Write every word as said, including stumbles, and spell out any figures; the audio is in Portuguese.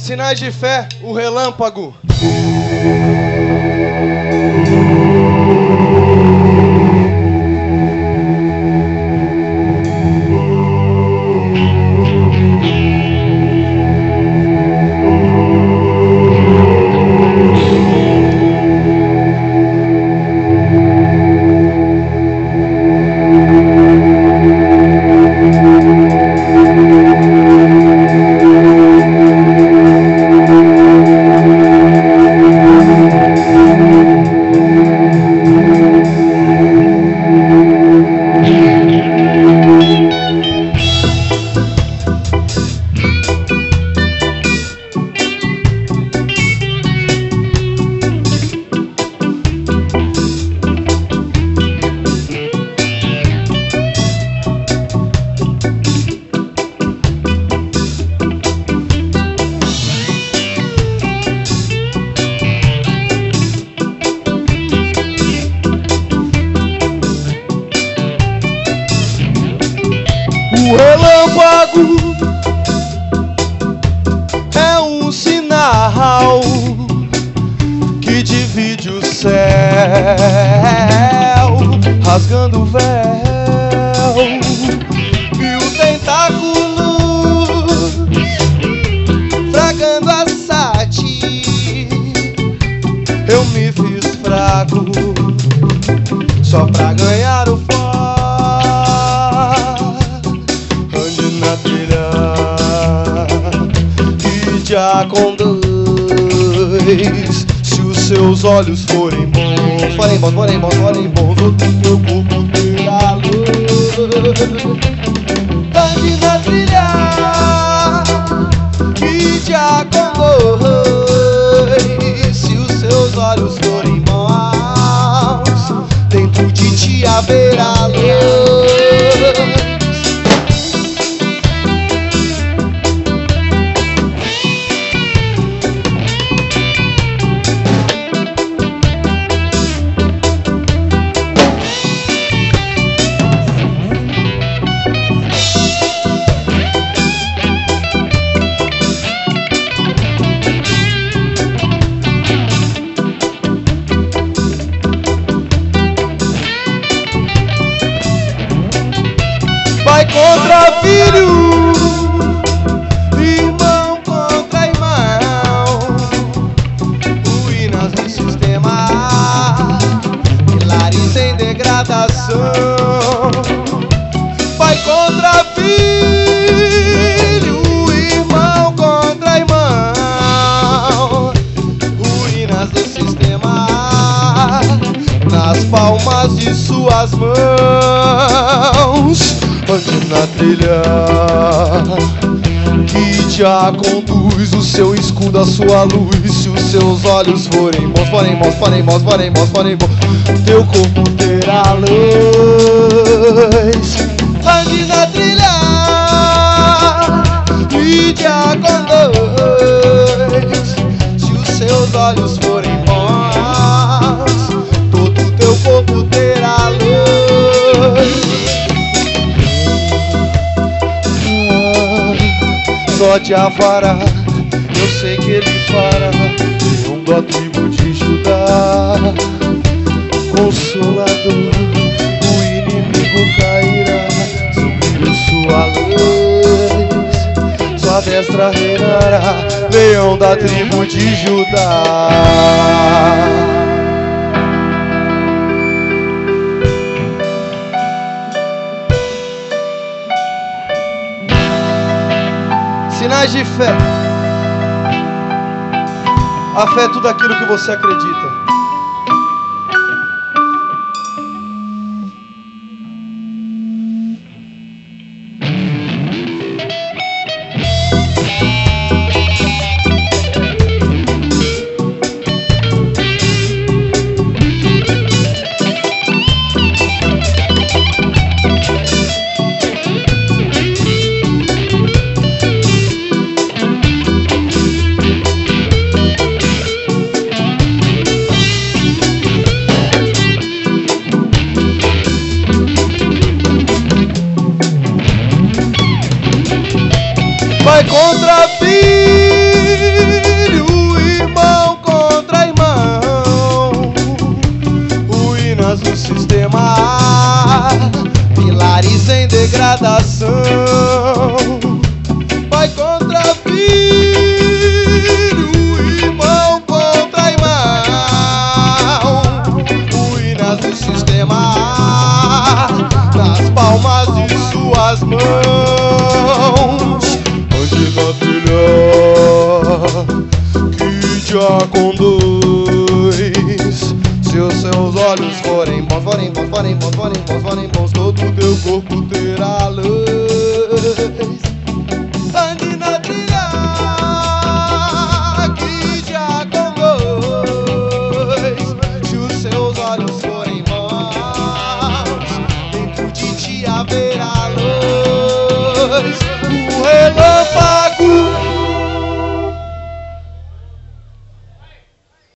Sinais de fé, o relâmpago. O relâmpago é um sinal que divide o céu, rasgando o véu, e o tentáculo fragando a sati. Eu me fiz fraco só pra ganhar o fó. Já conduz, se os seus olhos forem bons, forem bons, forem bons, forem bons, todo teu corpo terá luz. Ande na trilha que já conduz, se os seus olhos forem bons, dentro de ti haverá luz. Vai contra filho, irmão contra irmão, ruínas do sistema, pilares em degradação. Vai contra filho, irmão contra irmão, ruínas do sistema, nas palmas de suas mãos. Ande na trilha que já conduz, o seu escudo, a sua luz. Se os seus olhos forem bons, forem bons, forem bons, forem bons, forem bons, teu corpo terá luz. Ande na trilha que já conduz, se os seus olhos forem bons, todo teu corpo terá luz. Só de Avará, eu sei que ele fará, leão da tribo de Judá, consolador, o inimigo cairá, sobre sua luz, sua destra reinará, leão da tribo de Judá. Sinais de fé. A fé é tudo aquilo que você acredita. Vai contra filho, coração vai contra filho, irmão contra irmão, ruínas do sistema nas palmas de suas mãos. Ande na trilha que já conduz. Se os seus olhos forem bons, forem bons, forem bons, forem bons, forem bons, todo teu corpo terá luz. Ande na trilha que já conduz. Se os seus olhos forem bons, dentro de ti haverá luz. O relógio